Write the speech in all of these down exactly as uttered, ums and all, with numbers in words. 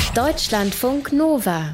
Deutschlandfunk Nova,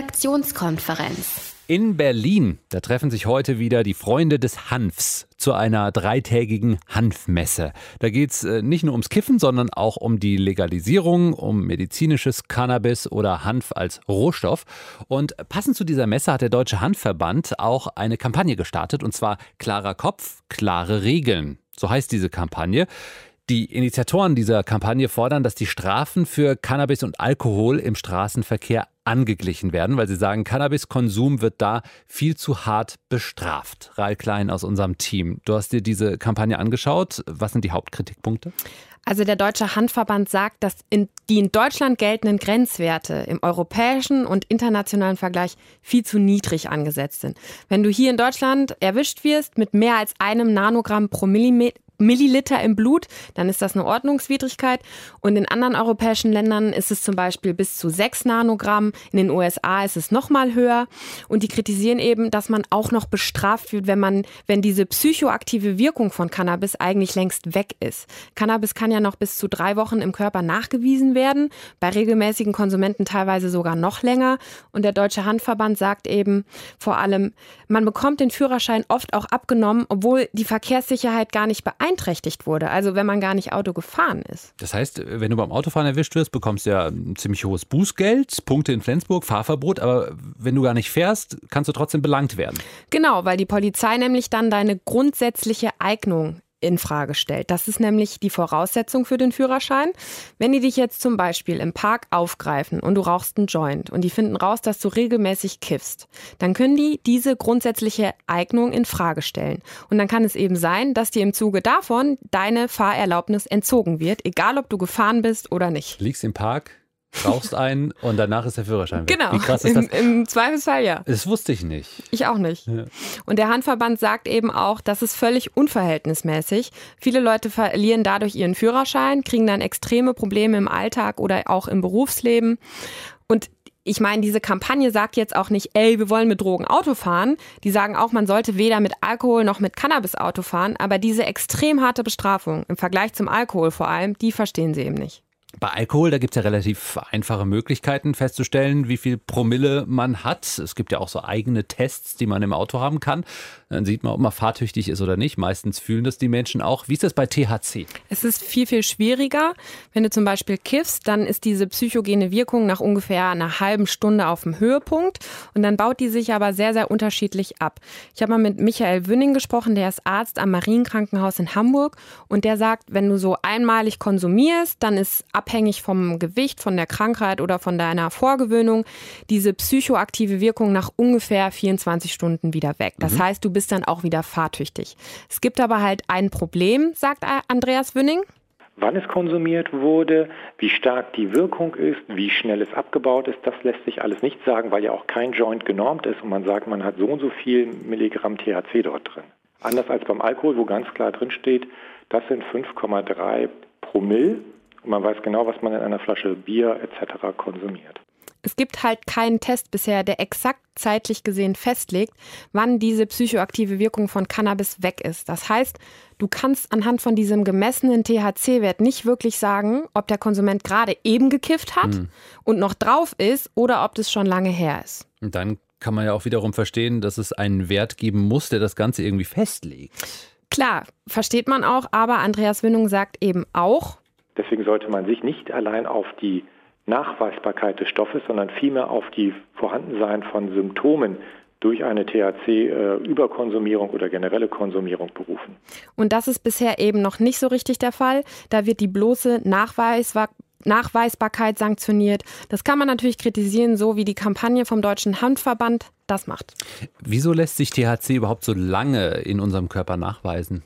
Redaktionskonferenz. In Berlin, da treffen sich heute wieder die Freunde des Hanfs zu einer dreitägigen Hanfmesse. Da geht es nicht nur ums Kiffen, sondern auch um die Legalisierung, um medizinisches Cannabis oder Hanf als Rohstoff. Und passend zu dieser Messe hat der Deutsche Hanfverband auch eine Kampagne gestartet, und zwar Klarer Kopf, klare Regeln. So heißt diese Kampagne. Die Initiatoren dieser Kampagne fordern, dass die Strafen für Cannabis und Alkohol im Straßenverkehr angeglichen werden, weil sie sagen, Cannabiskonsum wird da viel zu hart bestraft. Rahl Klein aus unserem Team. Du hast dir diese Kampagne angeschaut. Was sind die Hauptkritikpunkte? Also der Deutsche Hanfverband sagt, dass in die in Deutschland geltenden Grenzwerte im europäischen und internationalen Vergleich viel zu niedrig angesetzt sind. Wenn du hier in Deutschland erwischt wirst mit mehr als einem Nanogramm pro Millimeter, Milliliter im Blut, dann ist das eine Ordnungswidrigkeit. Und in anderen europäischen Ländern ist es zum Beispiel bis zu sechs Nanogramm. In den U S A ist es noch mal höher. Und die kritisieren eben, dass man auch noch bestraft wird, wenn man, wenn diese psychoaktive Wirkung von Cannabis eigentlich längst weg ist. Cannabis kann ja noch bis zu drei Wochen im Körper nachgewiesen werden. Bei regelmäßigen Konsumenten teilweise sogar noch länger. Und der Deutsche Hanfverband sagt eben vor allem, man bekommt den Führerschein oft auch abgenommen, obwohl die Verkehrssicherheit gar nicht beeinträchtigt beeinträchtigt wurde, also wenn man gar nicht Auto gefahren ist. Das heißt, wenn du beim Autofahren erwischt wirst, bekommst du ja ein ziemlich hohes Bußgeld, Punkte in Flensburg, Fahrverbot, aber wenn du gar nicht fährst, kannst du trotzdem belangt werden. Genau, weil die Polizei nämlich dann deine grundsätzliche Eignung in Frage stellt. Das ist nämlich die Voraussetzung für den Führerschein. Wenn die dich jetzt zum Beispiel im Park aufgreifen und du rauchst einen Joint und die finden raus, dass du regelmäßig kiffst, dann können die diese grundsätzliche Eignung in Frage stellen. Und dann kann es eben sein, dass dir im Zuge davon deine Fahrerlaubnis entzogen wird, egal ob du gefahren bist oder nicht. Liegst im Park, rauchst einen und danach ist der Führerschein weg. Genau, wie krass ist das? Im, im Zweifelsfall ja. Das wusste ich nicht. Ich auch nicht. Ja. Und der Hanfverband sagt eben auch, das ist völlig unverhältnismäßig. Viele Leute verlieren dadurch ihren Führerschein, kriegen dann extreme Probleme im Alltag oder auch im Berufsleben. Und ich meine, diese Kampagne sagt jetzt auch nicht, ey, wir wollen mit Drogen Auto fahren. Die sagen auch, man sollte weder mit Alkohol noch mit Cannabis Auto fahren. Aber diese extrem harte Bestrafung, im Vergleich zum Alkohol vor allem, die verstehen sie eben nicht. Bei Alkohol, da gibt es ja relativ einfache Möglichkeiten festzustellen, wie viel Promille man hat. Es gibt ja auch so eigene Tests, die man im Auto haben kann. Dann sieht man, ob man fahrtüchtig ist oder nicht. Meistens fühlen das die Menschen auch. Wie ist das bei T H C? Es ist viel, viel schwieriger. Wenn du zum Beispiel kiffst, dann ist diese psychogene Wirkung nach ungefähr einer halben Stunde auf dem Höhepunkt. Und dann baut die sich aber sehr, sehr unterschiedlich ab. Ich habe mal mit Michael Wünning gesprochen, der ist Arzt am Marienkrankenhaus in Hamburg. Und der sagt, wenn du so einmalig konsumierst, dann ist abhängig vom Gewicht, von der Krankheit oder von deiner Vorgewöhnung diese psychoaktive Wirkung nach ungefähr vierundzwanzig Stunden wieder weg. Das mhm. heißt, du bist dann auch wieder fahrtüchtig. Es gibt aber halt ein Problem, sagt Andreas Wünning. Wann es konsumiert wurde, wie stark die Wirkung ist, wie schnell es abgebaut ist, das lässt sich alles nicht sagen, weil ja auch kein Joint genormt ist und man sagt, man hat so und so viel Milligramm T H C dort drin. Anders als beim Alkohol, wo ganz klar drin steht, das sind fünf Komma drei Promille. Und man weiß genau, was man in einer Flasche Bier et cetera konsumiert. Es gibt halt keinen Test bisher, der exakt zeitlich gesehen festlegt, wann diese psychoaktive Wirkung von Cannabis weg ist. Das heißt, du kannst anhand von diesem gemessenen T H C-Wert nicht wirklich sagen, ob der Konsument gerade eben gekifft hat hm. und noch drauf ist oder ob das schon lange her ist. Und dann kann man ja auch wiederum verstehen, dass es einen Wert geben muss, der das Ganze irgendwie festlegt. Klar, versteht man auch, aber Andreas Wünning sagt eben auch, deswegen sollte man sich nicht allein auf die Nachweisbarkeit des Stoffes, sondern vielmehr auf die Vorhandensein von Symptomen durch eine T H C-Überkonsumierung oder generelle Konsumierung berufen. Und das ist bisher eben noch nicht so richtig der Fall. Da wird die bloße Nachweisbar- Nachweisbarkeit sanktioniert. Das kann man natürlich kritisieren, so wie die Kampagne vom Deutschen Hanfverband das macht. Wieso lässt sich T H C überhaupt so lange in unserem Körper nachweisen?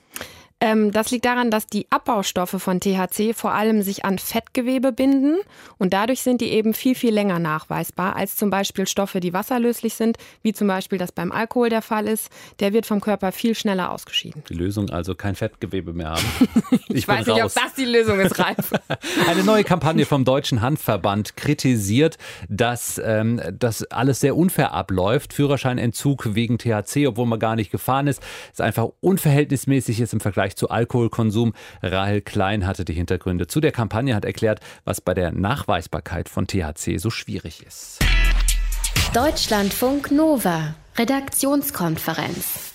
Das liegt daran, dass die Abbaustoffe von T H C vor allem sich an Fettgewebe binden und dadurch sind die eben viel, viel länger nachweisbar als zum Beispiel Stoffe, die wasserlöslich sind, wie zum Beispiel das beim Alkohol der Fall ist. Der wird vom Körper viel schneller ausgeschieden. Die Lösung also kein Fettgewebe mehr haben. Ich, ich weiß nicht, raus. Ob das die Lösung ist, Ralf. Eine neue Kampagne vom Deutschen Hanfverband kritisiert, dass ähm, das alles sehr unfair abläuft. Führerscheinentzug wegen T H C, obwohl man gar nicht gefahren ist, ist einfach unverhältnismäßig ist im Vergleich Vergleich zu Alkoholkonsum. Rahel Klein hatte die Hintergründe zu der Kampagne, hat erklärt, was bei der Nachweisbarkeit von T H C so schwierig ist. Deutschlandfunk Nova, Redaktionskonferenz.